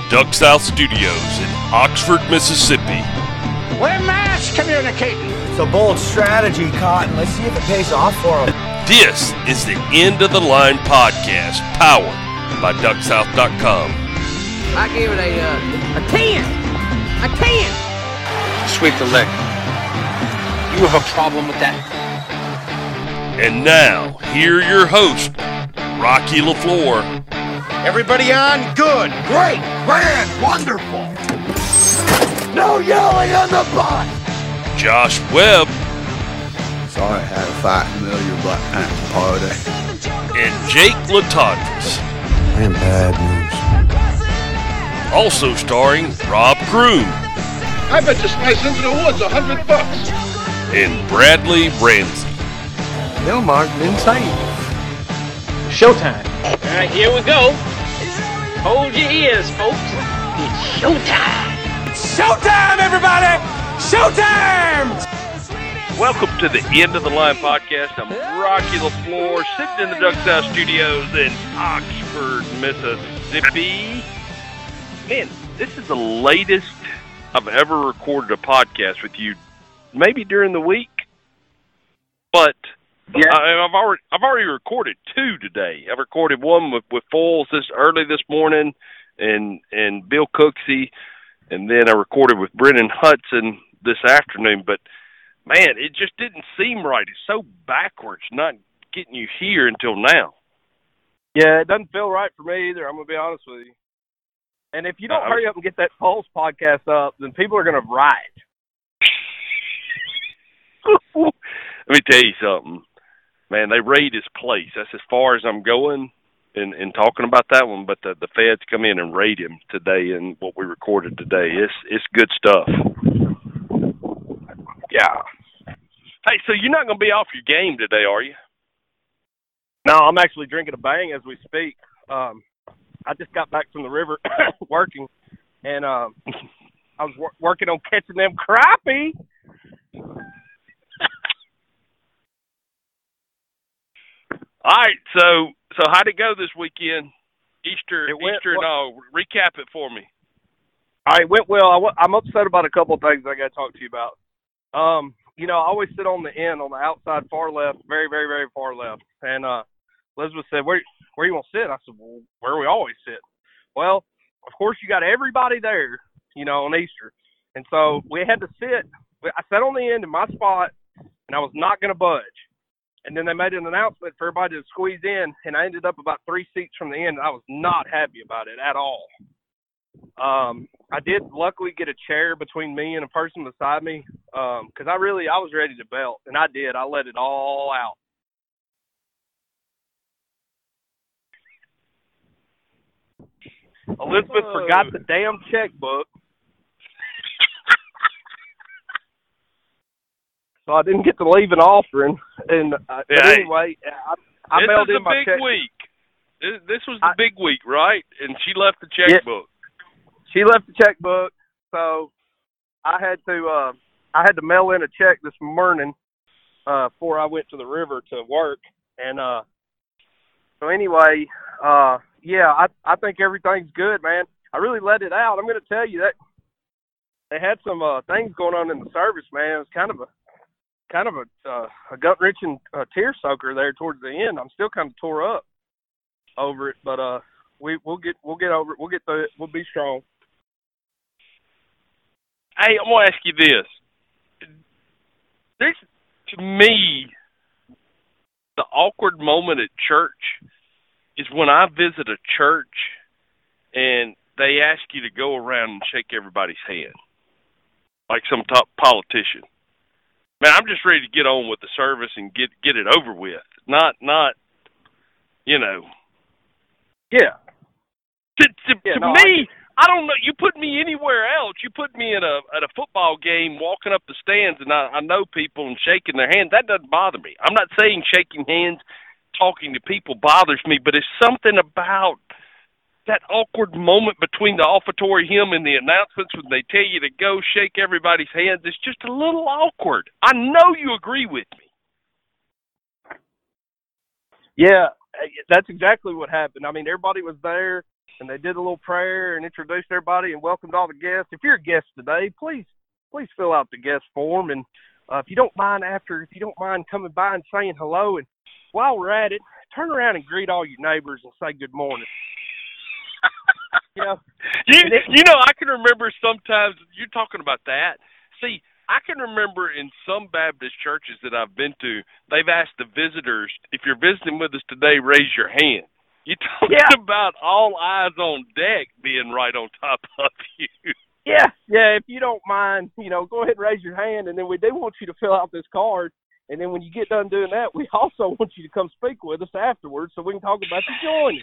Duck South Studios in Oxford, Mississippi. We're mass communicating. It's a bold strategy, Cotton. Let's see if it pays off for them. This is the End of the Line podcast, powered by DuckSouth.com. I give it a 10. A 10. Sweep the leg. You have a problem with that? And now, here are your hosts, Rocky LaFleur. Everybody on? Good. Great. Grand. Wonderful. No yelling on the bus. Josh Webb. Sorry I had to fight in the middle of your Black Panther party. And Jake Latondras. I am bad news. Also starring Rob Kroon. I bet you slice into the woods $100. And Bradley Ramsey. Bill Mark insane. Showtime. All right, here we go. Hold your ears, folks. It's showtime. Showtime, everybody! Showtime! Welcome to the End of the Line podcast. I'm Rocky LaFleur, sitting in the Duck South Studios in Oxford, Mississippi. Man, this is the latest I've ever recorded a podcast with you. Maybe during the week, but yeah. I've already recorded two today. I've recorded one with Foles early this morning, and Bill Cooksey, and then I recorded with Brennan Hudson this afternoon. But man, it just didn't seem right. It's so backwards, not getting you here until now. Yeah, it doesn't feel right for me either. I'm gonna be honest with you. And if you don't hurry up and get that Pulse podcast up, then people are gonna riot. Let me tell you something, man. They raid his place. That's as far as I'm going in talking about that one. But the feds come in and raid him today, and what we recorded today, it's good stuff. Yeah. Hey, so you're not going to be off your game today, are you? No, I'm actually drinking a bang as we speak. I just got back from the river working, and I was working on catching them crappie. All right, so how'd it go this weekend? Easter and all. Recap it for me. All right, it went well. I'm upset about a couple of things I got to talk to you about. I always sit on the end, on the outside far left, very, very, very far left. And Elizabeth said, where you want to sit? I said, well, where we always sit. Well, of course, you got everybody there, on Easter. And so we had to sit. I sat on the end in my spot, and I was not going to budge. And then they made an announcement for everybody to squeeze in, and I ended up about 3 seats from the end, and I was not happy about it at all. I did luckily get a chair between me and a person beside me because I was ready to belt, and I did. I let it all out. Elizabeth forgot the damn checkbook. So I didn't get to leave an offering, and anyway, I mailed in my check. This was the big week, right? And she left the checkbook. Yeah, she left the checkbook, so I had to mail in a check this morning before I went to the river to work, and so anyway, I think everything's good, man. I really let it out. I'm going to tell you that they had some things going on in the service, man. It was kind of a gut-wrenching tear soaker there towards the end. I'm still kind of tore up over it, but we'll get over it. We'll get through it. We'll be strong. Hey, I'm gonna ask you this. There's, to me, the awkward moment at church is when I visit a church and they ask you to go around and shake everybody's hand, like some top politician. Man, I'm just ready to get on with the service and get it over with. Not, Yeah. To me, I don't know. You put me anywhere else. You put me at a football game, walking up the stands, and I know people and shaking their hand. That doesn't bother me. I'm not saying shaking hands, talking to people bothers me, but it's something about that awkward moment between the offertory hymn and the announcements when they tell you to go shake everybody's hands. It's just a little awkward. I know you agree with me. Yeah, that's exactly what happened. I mean, everybody was there. and they did a little prayer and introduced everybody and welcomed all the guests. If you're a guest today, please fill out the guest form. And if you don't mind coming by and saying hello. And while we're at it, turn around and greet all your neighbors and say good morning. You know, I can remember sometimes you're talking about that. See, I can remember in some Baptist churches that I've been to, they've asked the visitors, if you're visiting with us today, raise your hand. You talking about all eyes on deck being right on top of you. Yeah, if you don't mind, go ahead and raise your hand, and then we do want you to fill out this card. And then when you get done doing that, we also want you to come speak with us afterwards so we can talk about the joining.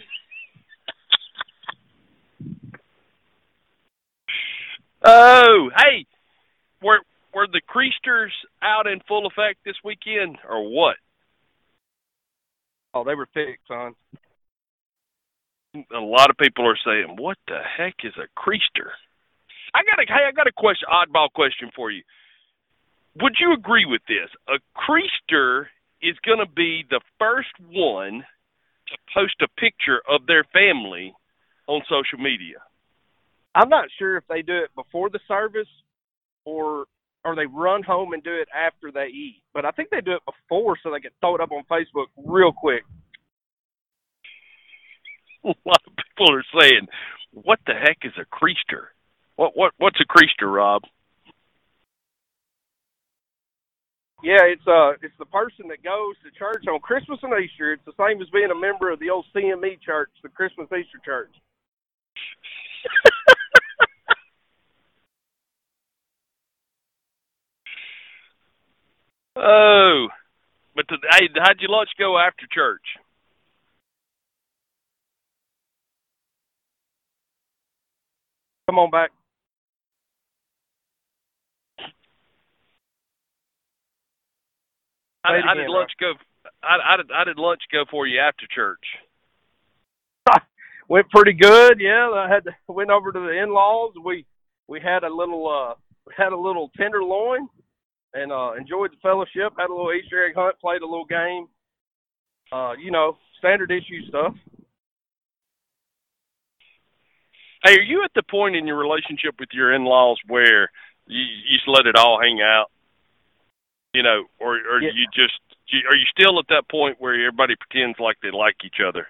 Oh, hey, were the Creasters out in full effect this weekend or what? Oh, they were thick, son. A lot of people are saying, what the heck is a Creaster? I got a question, oddball question for you. Would you agree with this? A Creaster is going to be the first one to post a picture of their family on social media. I'm not sure if they do it before the service or they run home and do it after they eat. But I think they do it before so they can throw it up on Facebook real quick. A lot of people are saying, what the heck is a Creaster? What's a Creaster, Rob? Yeah, it's the person that goes to church on Christmas and Easter. It's the same as being a member of the old CME church, the Christmas Easter church. Oh, but hey, how'd your lunch go after church? Come on back. How did lunch go? How did lunch go for you after church? Went pretty good. Yeah, went over to the in-laws. We had a little tenderloin and enjoyed the fellowship. Had a little Easter egg hunt. Played a little game. Standard issue stuff. Hey, are you at the point in your relationship with your in-laws where you just let it all hang out? Or Yeah. are you still at that point where everybody pretends like they like each other?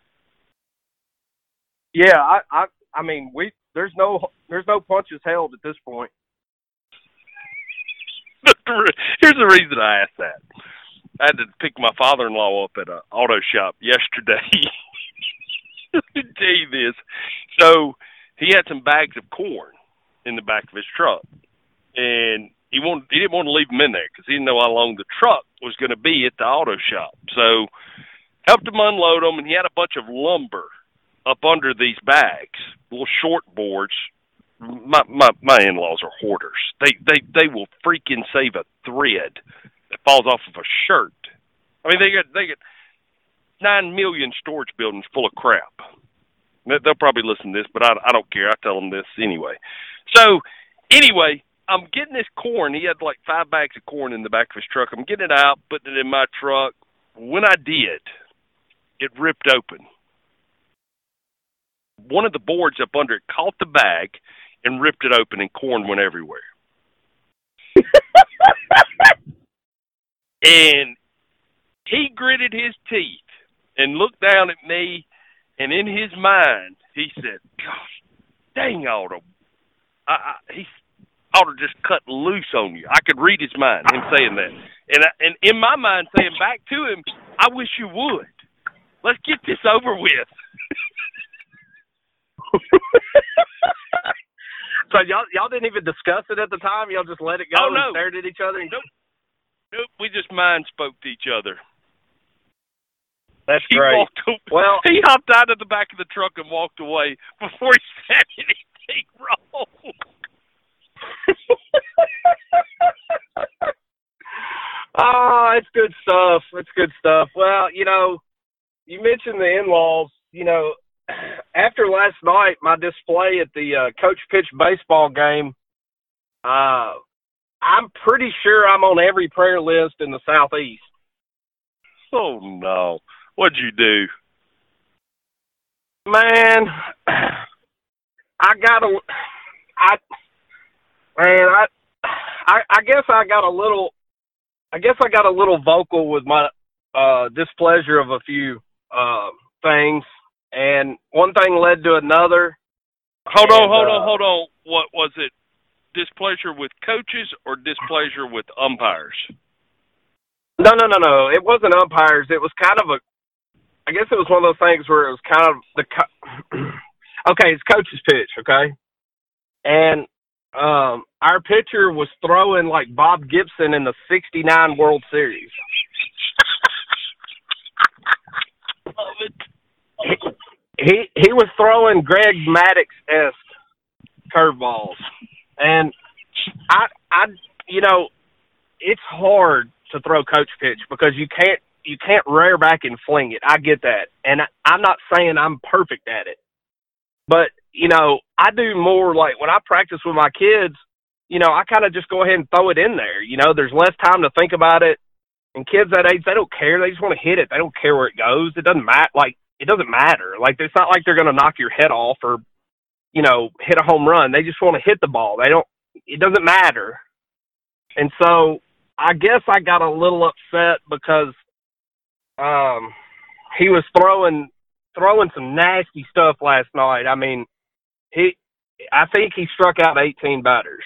Yeah, I mean, there's no punches held at this point. Here's the reason I asked that. I had to pick my father-in-law up at an auto shop yesterday. Let me tell you this. So he had some bags of corn in the back of his truck, and he didn't want to leave them in there because he didn't know how long the truck was going to be at the auto shop. So helped him unload them, and he had a bunch of lumber up under these bags, little short boards. My in-laws are hoarders. They will freaking save a thread that falls off of a shirt. I mean, they get 9 million storage buildings full of crap. They'll probably listen to this, but I don't care. I tell them this anyway. So anyway, I'm getting this corn. He had like 5 bags of corn in the back of his truck. I'm getting it out, putting it in my truck. When I did, it ripped open. One of the boards up under it caught the bag and ripped it open, and corn went everywhere. And he gritted his teeth and looked down at me, and in his mind, he said, gosh, dang, Otto. He ought to just cut loose on you. I could read his mind, him saying that. And in my mind, saying back to him, I wish you would. Let's get this over with. So y'all didn't even discuss it at the time? Y'all just let it go and stared at each other? Nope. We just mind spoke to each other. That's great. Well, he hopped out of the back of the truck and walked away before he said anything wrong. Oh, it's good stuff. It's good stuff. Well, you mentioned the in-laws. After last night, my display at the Coach Pitch baseball game, I'm pretty sure I'm on every prayer list in the Southeast. Oh, no. What'd you do? Man, I guess I got a little vocal with my displeasure of a few things, and one thing led to another. Hold on. What was it? Displeasure with coaches or displeasure with umpires? No. It wasn't umpires. It was kind of I guess it was one of those things where it was kind of okay, it's coach's pitch, okay? And our pitcher was throwing like Bob Gibson in the '69 World Series. Love it. He was throwing Greg Maddux-esque curveballs, and I it's hard to throw coach pitch because you can't rear back and fling it. I get that, and I'm not saying I'm perfect at it, but I do more like when I practice with my kids. I kind of just go ahead and throw it in there. There's less time to think about it, and kids that age, they don't care. They just want to hit it. They don't care where it goes. It doesn't matter. It doesn't matter. It's not like they're going to knock your head off or, hit a home run. They just want to hit the ball. It doesn't matter. And so I guess I got a little upset because he was throwing some nasty stuff last night. I mean, I think he struck out 18 batters.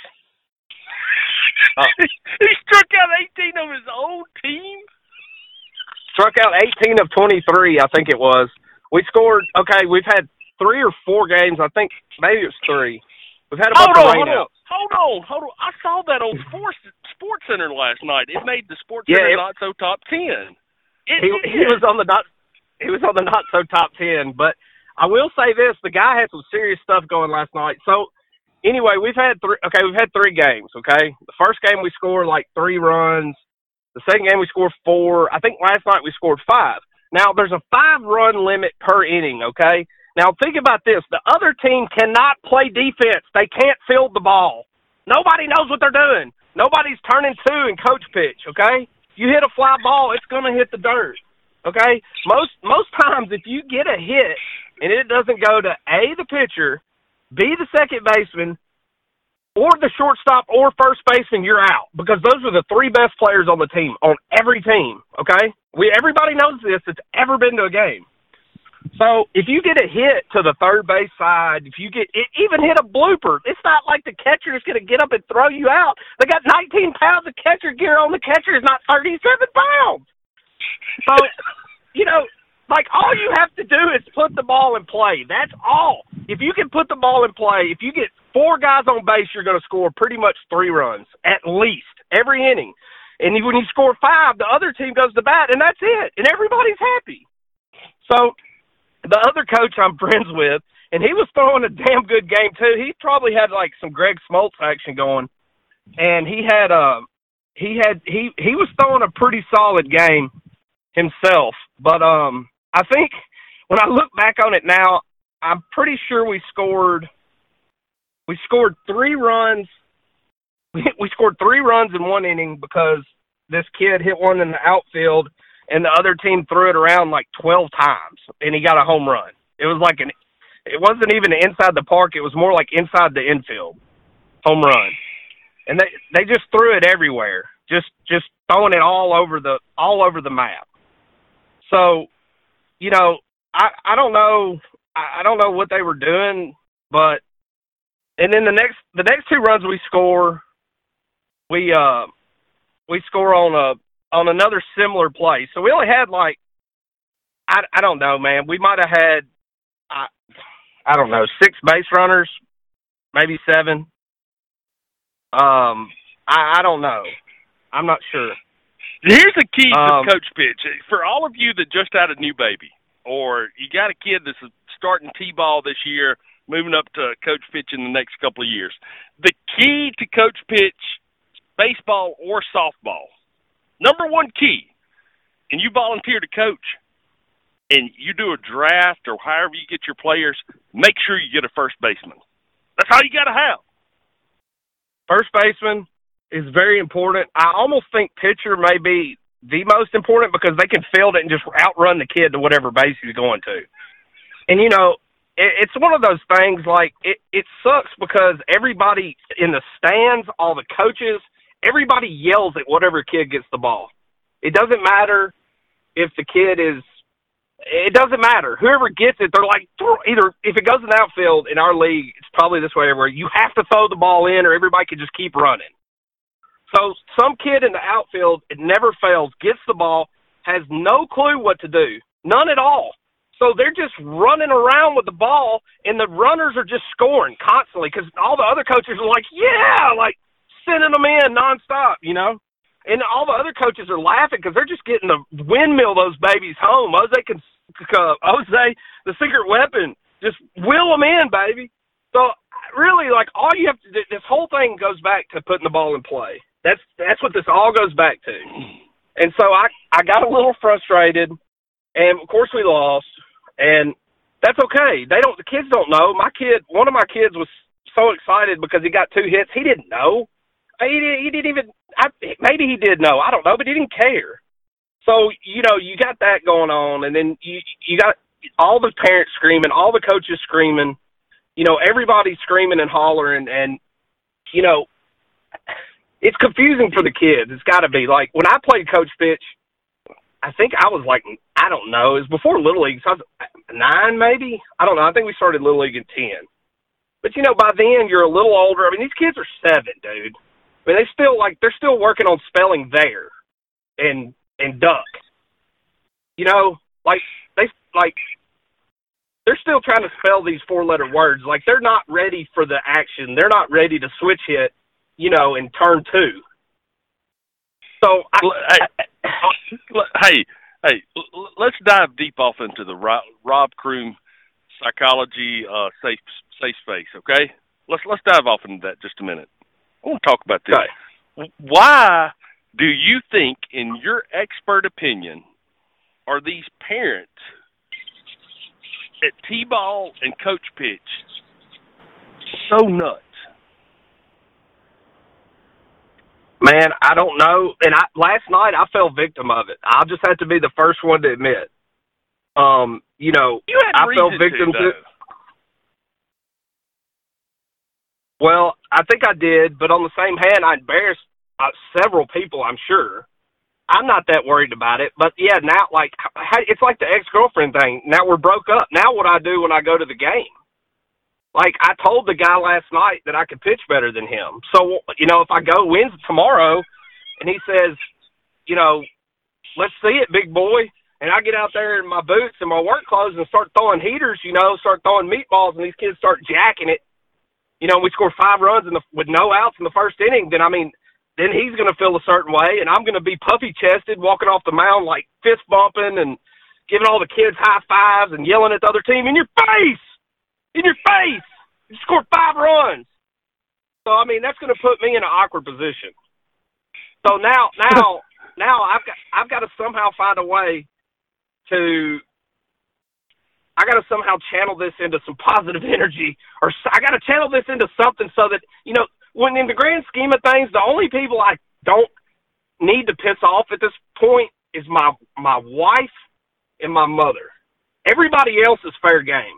He struck out 18 of his own team? Struck out 18 of 23, I think it was. We scored, okay, we've had 3 or 4 games. I think maybe it was 3. We've had a bunch of rainouts. Hold on. I saw that on Sports Center last night. It made the Sports Center not so top 10. He was on the not so top 10, but I will say this, the guy had some serious stuff going last night. So anyway, we've had 3 games, okay? The first game we scored like 3 runs. The second game we scored 4. I think last night we scored 5. Now there's a 5-run limit per inning, okay? Now think about this. The other team cannot play defense. They can't field the ball. Nobody knows what they're doing. Nobody's turning 2 in coach pitch, okay? You hit a fly ball, it's going to hit the dirt, okay? Most times if you get a hit and it doesn't go to A, the pitcher, B, the second baseman, or the shortstop or first baseman, you're out because those are the 3 best players on the team, on every team, okay? Everybody knows this that's ever been to a game. So if you get a hit to the third base side, if you even hit a blooper, it's not like the catcher is going to get up and throw you out. They got 19 pounds of catcher gear on. The catcher is not 37 pounds. So, all you have to do is put the ball in play. That's all. If you can put the ball in play, if you get 4 guys on base, you're going to score pretty much 3 runs, at least, every inning. And when you score 5, the other team goes to bat, and that's it. And everybody's happy. So the other coach I'm friends with, and he was throwing a damn good game too. He probably had like some Greg Smoltz action going, and he was throwing a pretty solid game himself. But I think when I look back on it now, I'm pretty sure we scored 3 runs. We scored 3 runs in 1 inning because this kid hit one in the outfield and the other team threw it around like 12 times and he got a home run. It was like it wasn't even inside the park. It was more like inside the infield home run. And they just threw it everywhere, just throwing it all over the map. So, I don't know. I don't know what they were doing, but and then the next 2 runs we score, we score on another similar play. So we only had like I don't know, man. We might have had I don't know 6 base runners, maybe 7. I don't know. I'm not sure. Here's the key to coach pitch for all of you that just had a new baby, or you got a kid that's starting T-ball this year, moving up to coach pitch in the next couple of years. The key to coach pitch, baseball or softball, number 1 key, and you volunteer to coach, and you do a draft or however you get your players, make sure you get a first baseman. That's all you got to have. First baseman is very important. I almost think pitcher may be the most important because they can field it and just outrun the kid to whatever base he's going to. And, it's one of those things, like, it sucks because everybody in the stands, all the coaches, everybody yells at whatever kid gets the ball. It doesn't matter if the kid is – it doesn't matter. Whoever gets it, they're like, either if it goes in the outfield in our league, it's probably this way everywhere. You have to throw the ball in or everybody can just keep running. So some kid in the outfield, it never fails, gets the ball, has no clue what to do, none at all. So they're just running around with the ball, and the runners are just scoring constantly because all the other coaches are like, yeah, like sending them in nonstop, you know. And all the other coaches are laughing because they're just getting to windmill those babies home. Jose, the secret weapon, just wheel them in, baby. So really, like, all you have to do, this whole thing goes back to putting the ball in play. That's what this all goes back to. And so I got a little frustrated, and of course we lost, and that's okay. The kids don't know. One of my kids was so excited because he got 2 hits. He didn't know. He didn't even. Maybe he did know. I don't know, but he didn't care. So you got that going on, and then you got all the parents screaming, all the coaches screaming. Everybody screaming and hollering, and it's confusing for the kids. It's got to be. Like, when I played coach pitch, I think I was like, I don't know. It was before Little League, so I was 9 maybe. I don't know. I think we started Little League at 10. But, by then you're a little older. I mean, these kids are 7, dude. I mean, they're still working on spelling there and duck. They're still trying to spell these 4-letter words. Like, they're not ready for the action. They're not ready to switch hit, in turn 2. So, hey, let's dive deep off into the Rob Croom psychology safe space, okay? Let's dive off into that just a minute. I want to talk about this. Okay. Why do you think, in your expert opinion, are these parents at T-ball and coach pitch so nuts? Man, I don't know. And last night I fell victim of it. I'll just have to be the first one to admit. You had I fell victim to. Well, I think I did, but on the same hand, I embarrassed several people, I'm sure. I'm not that worried about it. But, yeah, now, like, it's like the ex-girlfriend thing. Now we're broke up. Now what I do when I go to the game? Like, I told the guy last night that I could pitch better than him. So, if I go wins tomorrow and he says, let's see it, big boy, and I get out there in my boots and my work clothes and start throwing heaters, start throwing meatballs, and these kids start jacking it, we score 5 runs with no outs in the first inning, then he's going to feel a certain way, and I'm going to be puffy-chested, walking off the mound like fist-bumping and giving all the kids high fives and yelling at the other team, in your face! In your face! You scored 5 runs! So, that's going to put me in an awkward position. So now I've got to somehow find a way I got to somehow channel this into some positive energy, or I got to channel this into something so that, when in the grand scheme of things, the only people I don't need to piss off at this point is my wife and my mother. Everybody else is fair game.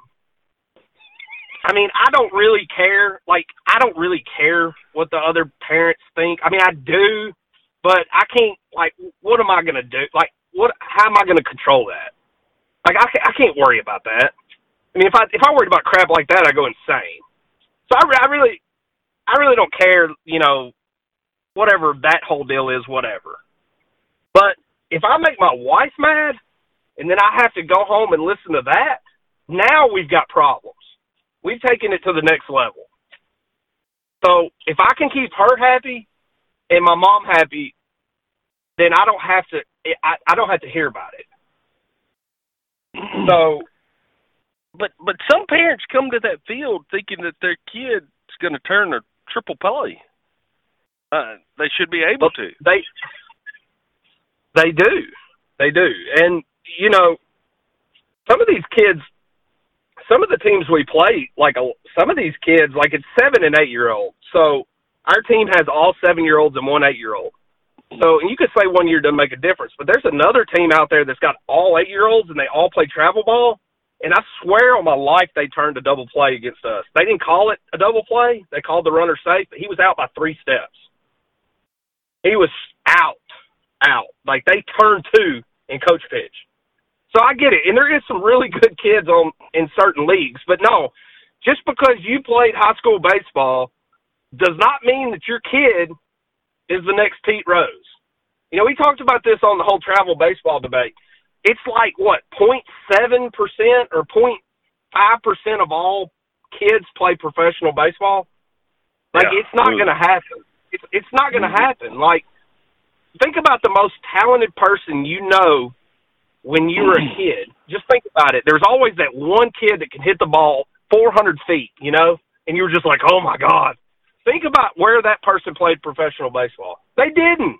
I don't really care. Like, I don't really care what the other parents think. I do, but I can't, like, what am I going to do? Like, how am I going to control that? Like, I can't worry about that. If I worried about crap like that, I go insane. So I really don't care, whatever that whole deal is, whatever. But if I make my wife mad, and then I have to go home and listen to that, now we've got problems. We've taken it to the next level. So if I can keep her happy and my mom happy, then I don't have to hear about it. So, but some parents come to that field thinking that their kid's going to turn a triple play. They should be able to. They do, and some of these kids, some of the teams we play, like some of these kids, like it's 7 and 8 year olds. So our team has all 7-year-olds and 1 8-year-old. So, and you could say 1 year doesn't make a difference, but there's another team out there that's got all 8-year-olds and they all play travel ball. And I swear on my life they turned a double play against us. They didn't call it a double play. They called the runner safe, but he was out by 3 steps. He was out. Like, they turned 2 in coach pitch. So I get it. And there is some really good kids in certain leagues. But, no, just because you played high school baseball does not mean that your kid is the next Pete Rose. You know, we talked about this on the whole travel baseball debate. It's like, what, 0.7% or 0.5% of all kids play professional baseball? Like, Yeah. it's not going to happen. It's not going to happen. Like, think about the most talented person you know when you were a kid. Just think about it. There's always that one kid that can hit the ball 400 feet, you know, and you were just like, oh, my God. Think about where that person played professional baseball. They didn't.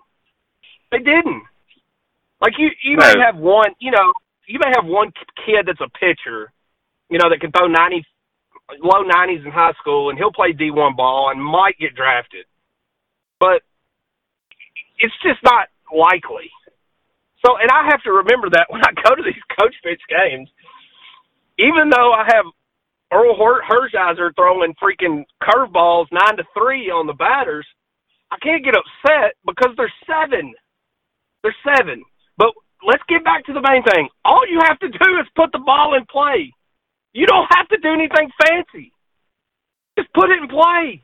Like, you may have one, you know, you may have one kid that's a pitcher, you know, that can throw low 90s in high school, and he'll play D1 ball and might get drafted. But it's just not likely. So, and I have to remember that when I go to these coach pitch games, even though I have Earl Hershiser throwing freaking curveballs 9-3 on the batters, I can't get upset because they're 7. They're 7. But let's get back to the main thing. All you have to do is put the ball in play. You don't have to do anything fancy. Just put it in play.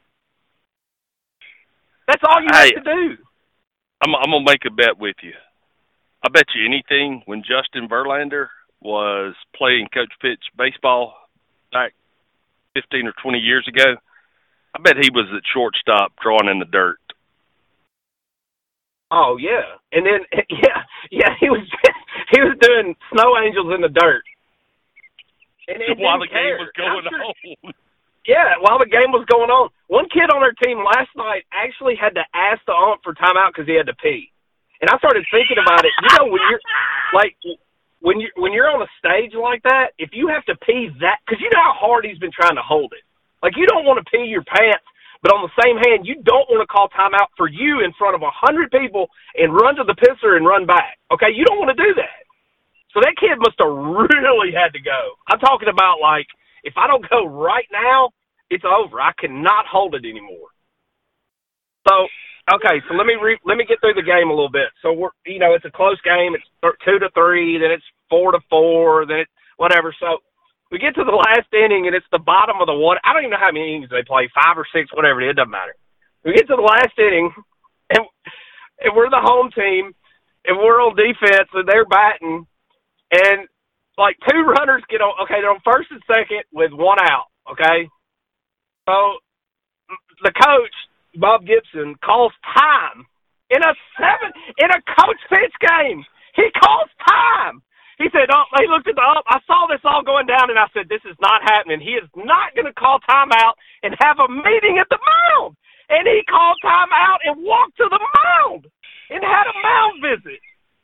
That's all you have to do. I'm going to make a bet with you. I bet you anything when Justin Verlander was playing coach pitch baseball back 15 or 20 years ago, I bet he was at shortstop drawing in the dirt. Oh, yeah. And then, yeah, he was doing snow angels in the dirt. And while the game was going on. Yeah, while the game was going on. One kid on our team last night actually had to ask the ump for timeout because he had to pee. And I started thinking about it. You know, when you're like when you're on a stage like that, if you have to pee that, because you know how hard he's been trying to hold it. Like, you don't want to pee your pants, but on the same hand, you don't want to call timeout for you in front of 100 people and run to the pisser and run back. Okay, you don't want to do that. So that kid must have really had to go. I'm talking about, like, if I don't go right now, it's over. I cannot hold it anymore. So, okay, so let me get through the game a little bit. So it's a close game. It's 2-3, then it's 4-4, then it's whatever. So we get to the last inning, and it's the bottom of the one. I don't even know how many innings they play, 5 or 6, whatever it is. It doesn't matter. We get to the last inning, and we're the home team, and we're on defense, and they're batting, and like 2 runners get on. Okay, they're on first and second with 1 out. Okay, so the coach, Bob Gibson, calls time in a coach pitch game. He calls time. He said, he looked at the ump. I saw this all going down, and I said, this is not happening. He is not going to call timeout and have a meeting at the mound. And he called timeout and walked to the mound and had a mound visit.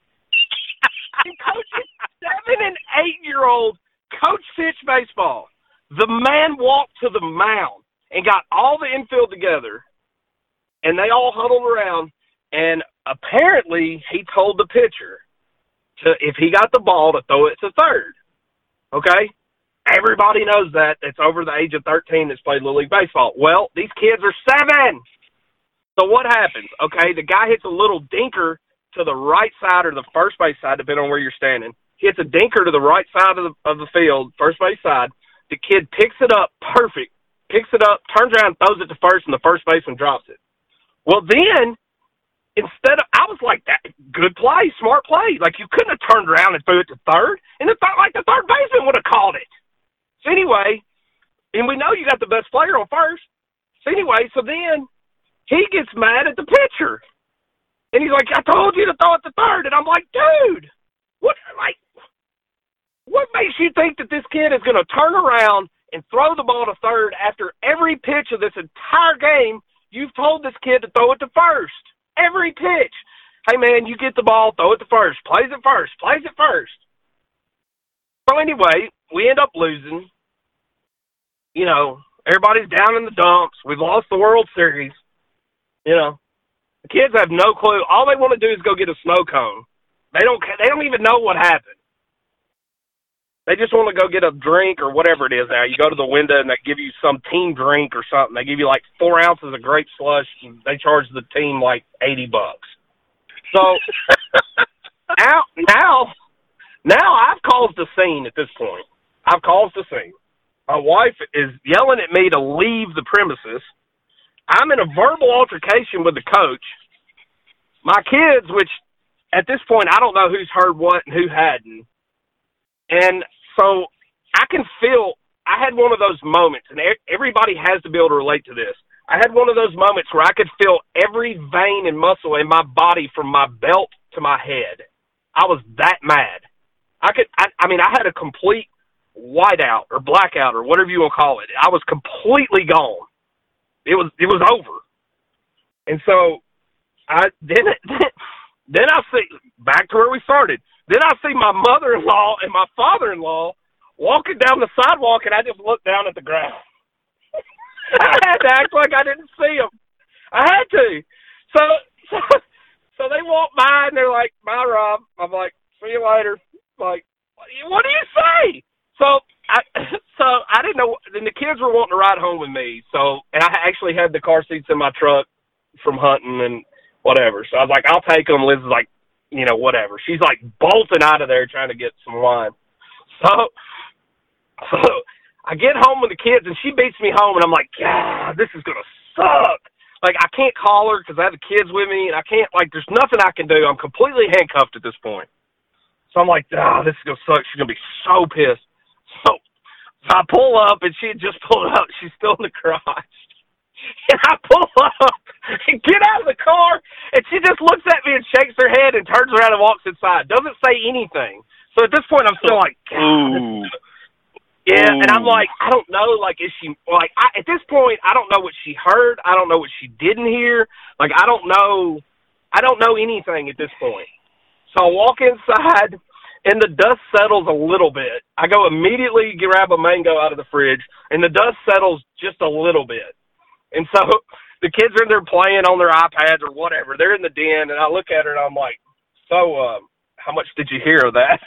And coaches 7- and 8-year-old coach pitch baseball. The man walked to the mound and got all the infield together, and they all huddled around, and apparently he told the pitcher to, if he got the ball, to throw it to third. Okay? Everybody knows that. It's over the age of 13 that's played Little League Baseball. Well, these kids are 7. So what happens? Okay, the guy hits a little dinker to the right side or the first base side, depending on where you're standing. He hits a dinker to the right side of the field, first base side. The kid picks it up perfect, picks it up, turns around, throws it to first, and the first baseman drops it. Well, then, I was like, that good play, smart play. Like, you couldn't have turned around and threw it to third, and it felt like the third baseman would have called it. So anyway, and we know you got the best player on first. So anyway, so then he gets mad at the pitcher. And he's like, I told you to throw it to third. And I'm like, dude, what makes you think that this kid is going to turn around and throw the ball to third after every pitch of this entire game you've told this kid to throw it to first? Every pitch. Hey, man, you get the ball, throw it to first. Plays it first. So anyway, we end up losing. You know, everybody's down in the dumps. We've lost the World Series. You know, the kids have no clue. All they want to do is go get a snow cone. They don't even know what happened. They just want to go get a drink or whatever it is now. You go to the window and they give you some team drink or something. They give you like 4 ounces of grape slush and they charge the team like $80. So now I've caused a scene at this point. I've caused a scene. My wife is yelling at me to leave the premises. I'm in a verbal altercation with the coach. My kids, which at this point I don't know who's heard what and who hadn't. And so I can feel, I had one of those moments, and everybody has to be able to relate to this. I had one of those moments where I could feel every vein and muscle in my body from my belt to my head. I was that mad. I had a complete whiteout or blackout or whatever you want to call it. I was completely gone. It was over. And so then I see, back to where we started. Then I see my mother-in-law and my father-in-law walking down the sidewalk, and I just looked down at the ground. I had to act like I didn't see them. I had to. So they walk by, and they're like, "Bye, Rob." I'm like, "See you later." Like, what do you say? So I didn't know. Then the kids were wanting to ride home with me. And I actually had the car seats in my truck from hunting and whatever. So I was like, "I'll take them." Liz is like, whatever. She's like bolting out of there trying to get some wine. So I get home with the kids, and she beats me home, and I'm like, God, this is going to suck. Like, I can't call her because I have the kids with me, and I can't, like, there's nothing I can do. I'm completely handcuffed at this point. So I'm like, this is going to suck. She's going to be so pissed. So I pull up, and she had just pulled up. She's still in the garage. And I pull up and get out of the car, and she just looks at me and shakes her head and turns around and walks inside. Doesn't say anything. So at this point, I'm still like, God. Yeah, and I'm like, I don't know, like, is she, like, at this point, I don't know what she heard. I don't know what she didn't hear. Like, I don't know anything at this point. So I walk inside, and the dust settles a little bit. I go immediately grab a mango out of the fridge, and the dust settles just a little bit. And so the kids are in there playing on their iPads or whatever. They're in the den, and I look at her, and I'm like, so, how much did you hear of that?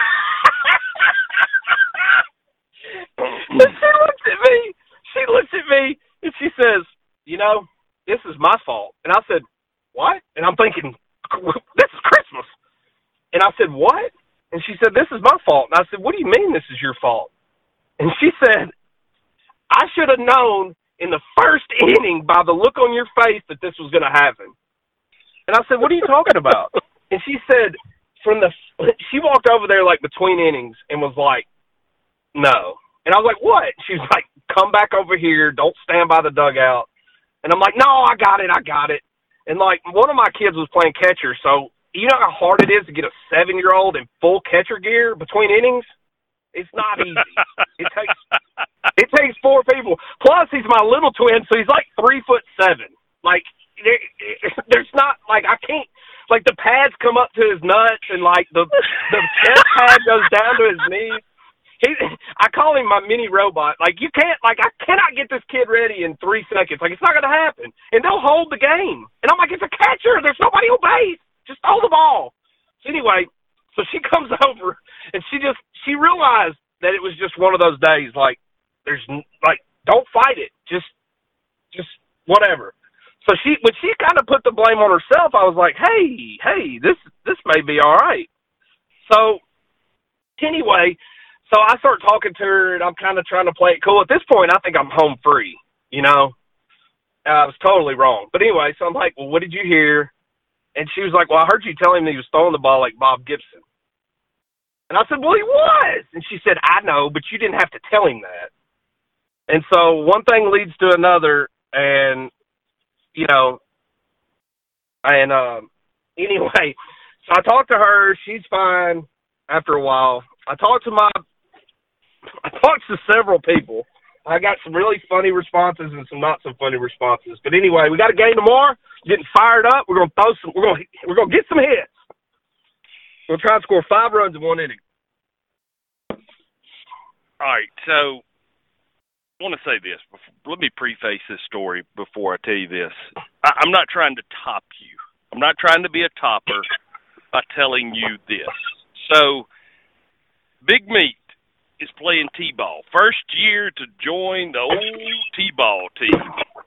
And she looks at me, and she says, this is my fault. And I said, what? And I'm thinking, this is Christmas. And I said, what? And she said, this is my fault. And I said, what do you mean this is your fault? And she said, I should have known in the first inning by the look on your face that this was going to happen. And I said, what are you talking about? And she said, she walked over there like between innings and was like, no. And I was like, what? She was like, come back over here. Don't stand by the dugout. And I'm like, no, I got it. And like one of my kids was playing catcher. So you know how hard it is to get a 7-year-old in full catcher gear between innings? It's not easy. It takes 4 people. Plus, he's my little twin, so he's like 3'7". Like, there's not, like, I can't, like, the pads come up to his nuts, and, like, the chest pad goes down to his knees. I call him my mini robot. Like, you can't, like, I cannot get this kid ready in 3 seconds. Like, it's not going to happen. And they'll hold the game. And I'm like, it's a catcher. There's nobody on base. Just throw the ball. So anyway, so she comes over, and she realized that it was just one of those days, like, there's, like, don't fight it. Just whatever. So when she kind of put the blame on herself, I was like, hey, this may be all right. So anyway, so I start talking to her, and I'm kind of trying to play it cool. At this point, I think I'm home free, I was totally wrong. But anyway, so I'm like, well, what did you hear? And she was like, well, I heard you tell him that he was throwing the ball like Bob Gibson. And I said, well, he was. And she said, I know, but you didn't have to tell him that. And so one thing leads to another, and, anyway, so I talked to her. She's fine after a while. I talked to several people. I got some really funny responses and some not so funny responses. But anyway, we got a game tomorrow. Getting fired up. We're gonna we're gonna get some hits. We'll try and score 5 runs in 1 inning. All right, so I want to say this. Let me preface this story before I tell you this. I'm not trying to top you. I'm not trying to be a topper by telling you this. So, Big Meat is playing T-ball. First year to join the old T-ball team.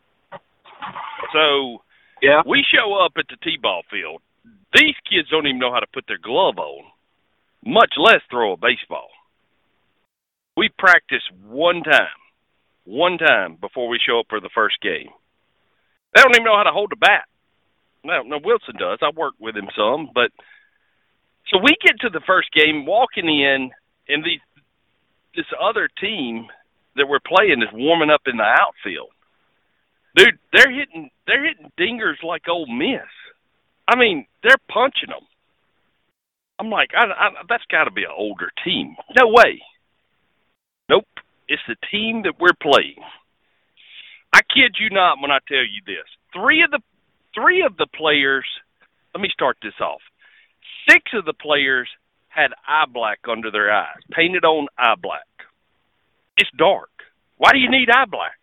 So Yeah. we show up at the T-ball field. These kids don't even know how to put their glove on, much less throw a baseball. We practice one time before we show up for the first game. They don't even know how to hold a bat. No, Wilson does. I work with him some, but so we get to the first game, walking in, and this other team that we're playing is warming up in the outfield. Dude, they're hitting dingers like Ole Miss. I mean, they're punching them. I'm like, that's got to be an older team. No way. Nope. It's the team that we're playing. I kid you not when I tell you this. Three of the players, let me start this off. 6 of the players had eye black under their eyes, painted on eye black. It's dark. Why do you need eye black?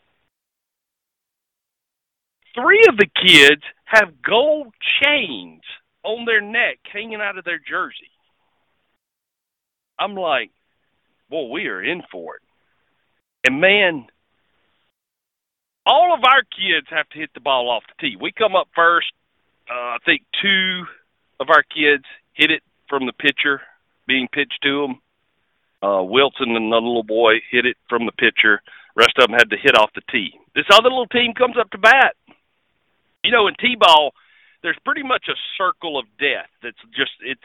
3 of the kids have gold chains on their neck hanging out of their jersey. I'm like, boy, we are in for it. And, man, all of our kids have to hit the ball off the tee. We come up first. I think 2 of our kids hit it from the pitcher being pitched to them. Wilson and another little boy hit it from the pitcher. Rest of them had to hit off the tee. This other little team comes up to bat. You know, in T-ball, there's pretty much a circle of death. It's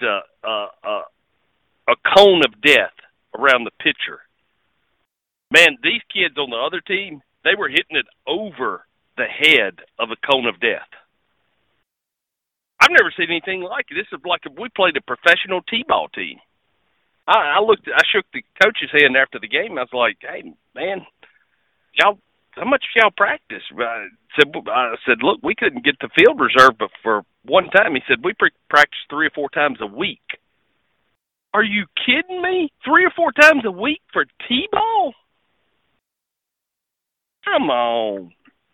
a cone of death around the pitcher. Man, these kids on the other team, they were hitting it over the head of a cone of death. I've never seen anything like it. This is like if we played a professional T-ball team. I shook the coach's hand after the game. I was like, hey, man, y'all, how much y'all practice? I said, look, we couldn't get the field reserve but for one time. He said, we practice 3 or 4 times a week. Are you kidding me? 3 or 4 times a week for T-ball? Come on.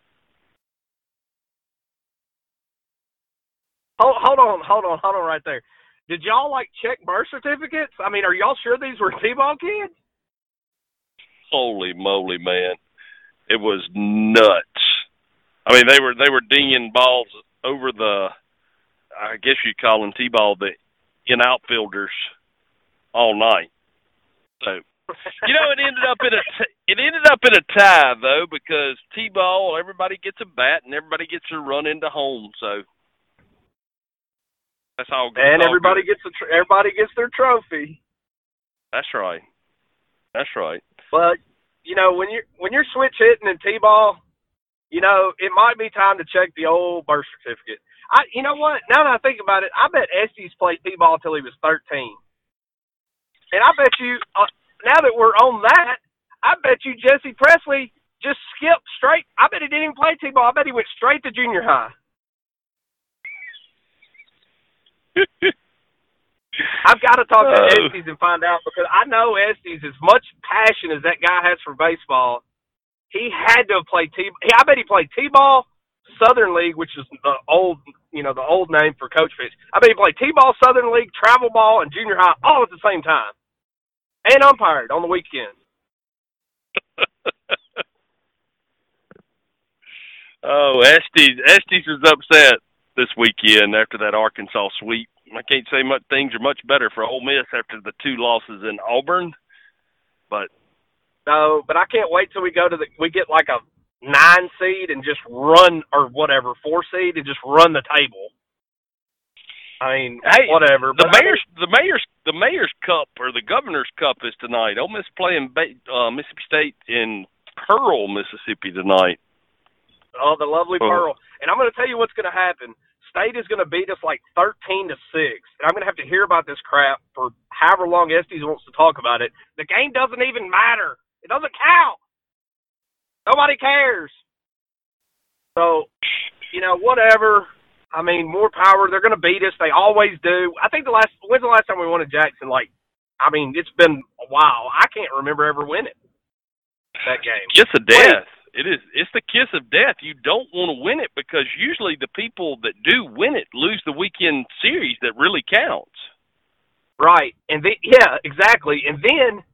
Hold on right there. Did y'all, check birth certificates? I mean, are y'all sure these were T-ball kids? Holy moly, man. It was nuts. I mean, they were dinging balls over the, I guess you'd call them T-ball, the in-outfielders all night. So, you know, it ended up in a tie, though, because T-ball, everybody gets a bat and everybody gets to run into home, so. That's all good. And everybody gets their trophy. That's right. But you know, when you're switch hitting in T-ball, you know, it might be time to check the old birth certificate. You know what? Now that I think about it, I bet Estes played T-ball until he was 13. And I bet you, now that we're on that, I bet you Jesse Presley just skipped straight. I bet he didn't even play T-ball. I bet he went straight to junior high. I've got to talk to Estes and find out, because I know Estes, as much passion as that guy has for baseball, he had to have played I bet he played T-ball, Southern League, which is the old name for Coach Fitch. I bet he played T-ball, Southern League, travel ball, and junior high all at the same time, and umpired on the weekend. Oh, Estes was upset this weekend after that Arkansas sweep. I can't say things are much better for Ole Miss after the 2 losses in Auburn, but no, but I can't wait till we get like a 9 seed and just run, or whatever, 4 seed and just run the table. I mean, hey, whatever. The Mayor's Cup or the Governor's Cup is tonight. Ole Miss playing Mississippi State in Pearl, Mississippi tonight. Oh, the lovely Pearl. And I'm going to tell you what's going to happen. State is going to beat us like 13-6, and I'm going to have to hear about this crap for however long Estes wants to talk about it. The game doesn't even matter. It doesn't count. Nobody cares. So, you know, whatever. I mean, more power. They're going to beat us. They always do. I think when's the last time we won at Jackson? It's been a while. I can't remember ever winning that game. Kiss of death. It's the kiss of death. You don't want to win it, because usually the people that do win it lose the weekend series that really counts. Right. And yeah, exactly. And then,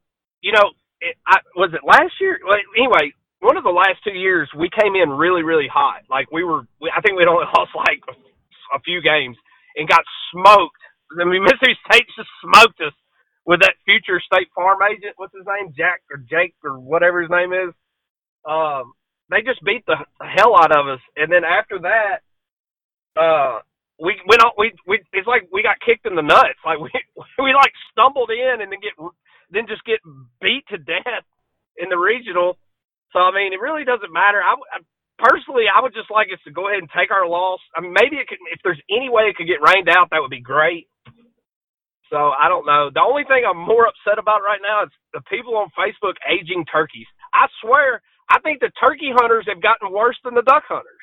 was it last year? Well, anyway, one of the last 2 years, we came in really, really hot. Like I think we'd only lost like a few games and got smoked. I mean, Mississippi State just smoked us with that future State Farm agent. What's his name? Jake or whatever his name is. They just beat the hell out of us. And then after that, we went on. It's like we got kicked in the nuts. Like we like stumbled in and then just get beat to death in the regional. So I mean, it really doesn't matter. Personally, I would just like us to go ahead and take our loss. I mean, maybe it could, if there's any way it could get rained out, that would be great. So I don't know. The only thing I'm more upset about right now is the people on Facebook aging turkeys. I swear, I think the turkey hunters have gotten worse than the duck hunters.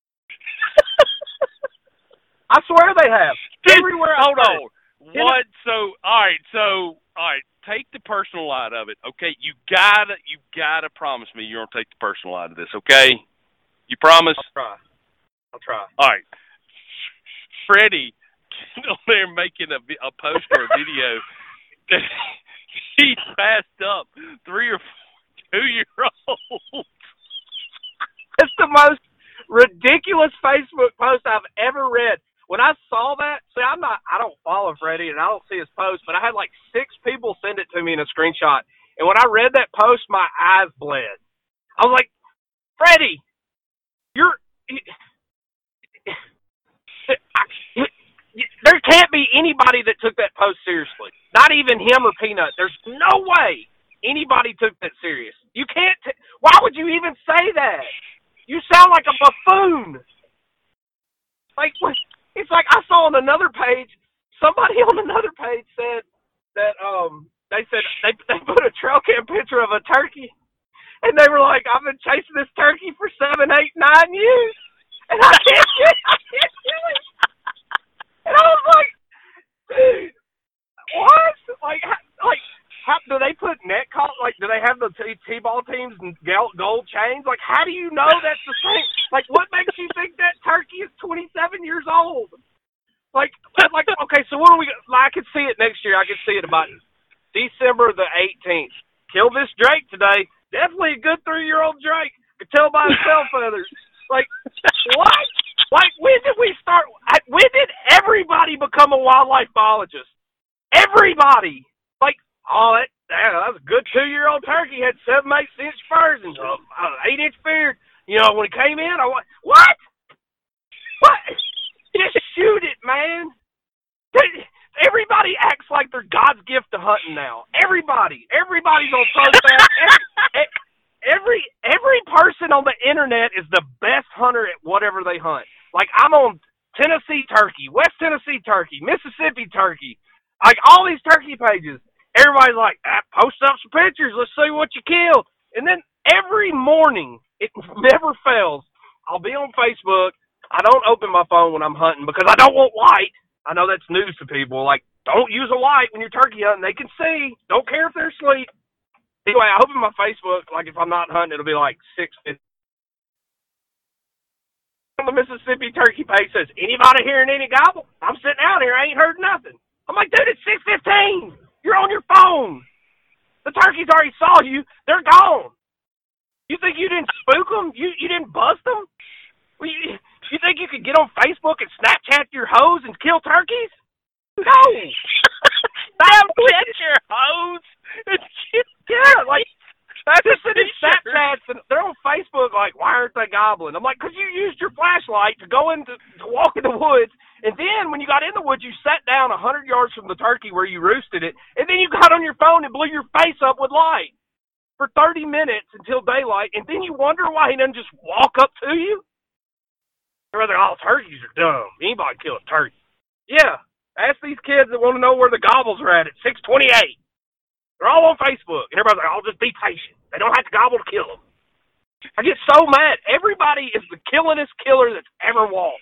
I swear they have. Everywhere. Hold on. What? So all right. Take the personal out of it, okay? You gotta promise me you're gonna take the personal out of this, okay? You promise? I'll try. All right. Freddie on there making a post or a video that he passed up 3 or 4 2-year-olds. It's the most ridiculous Facebook post I've ever read. When I saw that, see, I don't follow Freddie and I don't see his post, but I had like 6 people send it to me in a screenshot. And when I read that post, my eyes bled. I was like, Freddie, there can't be anybody that took that post seriously. Not even him or Peanut. There's no way anybody took that serious. You can't. Why would you even say that? You sound like a buffoon. Like, it's like I saw on another page, somebody on another page said that they put a trail cam picture of a turkey, and they were like, I've been chasing this turkey for 7, 8, 9 years, and I can't get it. And I was like, dude, what? Like, how do they put net call? Like, do they have the T-ball teams and gold chains? Like, how do you know that's the same? Like, what makes you think that turkey is 27 years old? Like, okay, so what do we? I could see it next year. I could see it about December the 18th. Kill this Drake today. Definitely a good 3-year-old Drake. Could tell by his tail feathers. Like, what? Like, when did we start? When did everybody become a wildlife biologist? Everybody. Like, oh, that was a good 2-year-old turkey. Had 7, 8 inch spurs and 8-inch beard. You know, when it came in, I went, what? What? Just shoot it, man. Everybody acts like they're God's gift to hunting now. Everybody's on post that. Every person on the internet is the best hunter at whatever they hunt. Like, I'm on Tennessee turkey, West Tennessee turkey, Mississippi turkey, like all these turkey pages. Everybody's like, post up some pictures. Let's see what you killed. And then every morning, it never fails, I'll be on Facebook. I don't open my phone when I'm hunting because I don't want light. I know that's news to people. Like, don't use a light when you're turkey hunting. They can see. Don't care if they're asleep. Anyway, I open my Facebook. Like, if I'm not hunting, it'll be like 6:50. On the Mississippi turkey page says, anybody hearing any gobble? I'm sitting out here. I ain't heard nothing. I'm like, dude, it's 6:15. You're on your phone. The turkeys already saw you. They're gone. You think you didn't spook them? You didn't bust them? You think you could get on Facebook and Snapchat your hoes and kill turkeys? No. Snapchat your hoes? Yeah, like, that's just in Snapchats, and they're on Facebook like, why aren't they gobbling? I'm like, because you used your flashlight to go to walk in the woods, and then when you got in the woods, you sat down 100 yards from the turkey where you roosted it, and then you got on your phone and blew your face up with light for 30 minutes until daylight, and then you wonder why he doesn't just walk up to you? They're like, oh, turkeys are dumb. Anybody can kill a turkey. Yeah, ask these kids that want to know where the gobbles are at 6:28. They're all on Facebook. And everybody's like, oh, just be patient. They don't have to gobble to kill them. I get so mad. Everybody is the killingest killer that's ever walked.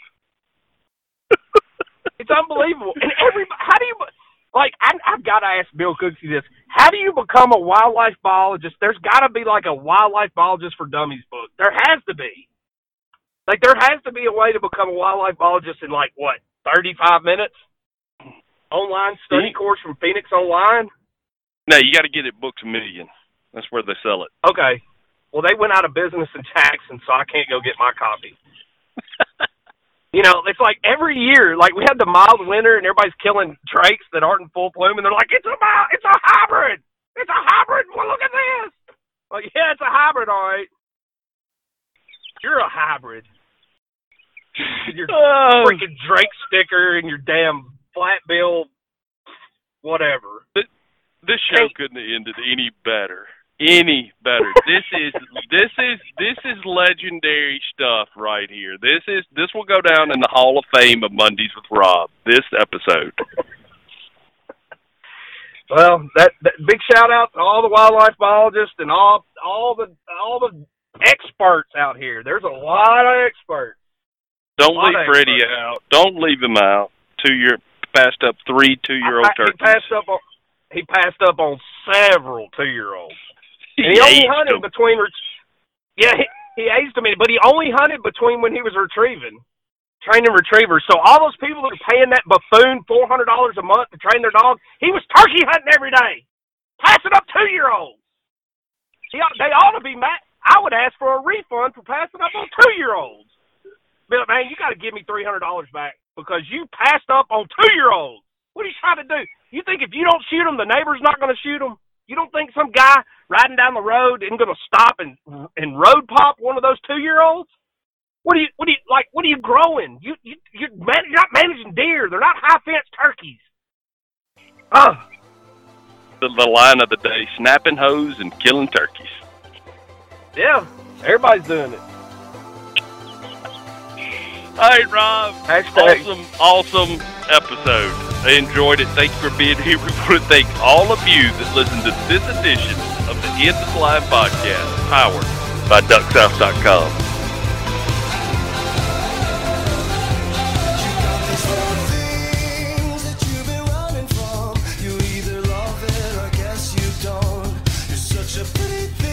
It's unbelievable. And how do you, like, I've got to ask Bill Cooksey this. How do you become a wildlife biologist? There's got to be like a wildlife biologist for dummies book. There has to be. Like, there has to be a way to become a wildlife biologist in, like, what, 35 minutes? Online study course from Phoenix Online? No, you got to get it Books A Million. That's where they sell it. Okay. Well, they went out of business in Jackson, so I can't go get my copy. You know, it's like every year, like we had the mild winter and everybody's killing drakes that aren't in full bloom, and they're like, it's a hybrid. It's a hybrid. Well, look at this. Like, yeah, it's a hybrid, all right. You're a hybrid. Your freaking Drake sticker and your damn flat bill, whatever. This show couldn't have ended any better. Any better. This is legendary stuff right here. This will go down in the Hall of Fame of Mondays with Rob. This episode. Well, that big shout out to all the wildlife biologists and all the experts out here. There's a lot of experts. Don't leave Freddie out. Don't leave him out. Passed up 3 2-year-old turkeys. He passed up on several 2-year-olds. And he only hunted between. Yeah, he aged them, but he only hunted between when he was training retrievers. So all those people that are paying that buffoon $400 a month to train their dog, he was turkey hunting every day, passing up 2-year-olds. They ought to be mad. I would ask for a refund for passing up on 2-year-olds. But man, you got to give me $300 back because you passed up on 2-year-olds. What are you trying to do? You think if you don't shoot them, the neighbor's not going to shoot them? You don't think some guy riding down the road isn't going to stop and road pop one of those 2-year-olds? What are you growing? You're not managing deer. They're not high fence turkeys. The line of the day: snapping hose and killing turkeys. Yeah, everybody's doing it. All right, Rob. Hashtag. Awesome episode. I enjoyed it. Thanks for being here. We want to thank all of you that listened to this edition of the End of the Line podcast, powered by DuckSouth.com. You either love it or guess you don't. You're such a pretty thing.